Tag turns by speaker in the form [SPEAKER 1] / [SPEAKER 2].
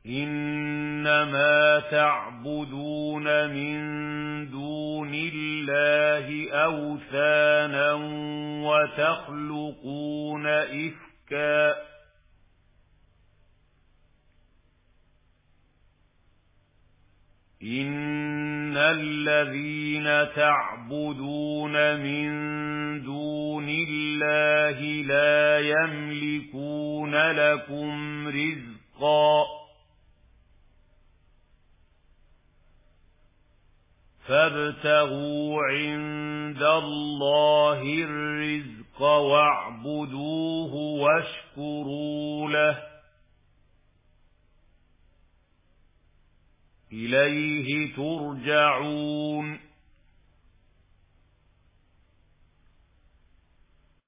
[SPEAKER 1] إنما تعبدون من دون الله أوثانا وتخلقون إفكا إن الذين تعبدون من دون الله لا يملكون لكم رزقا فابتغوا عند الله الرزق واعبدوه واشكروا له إليه ترجعون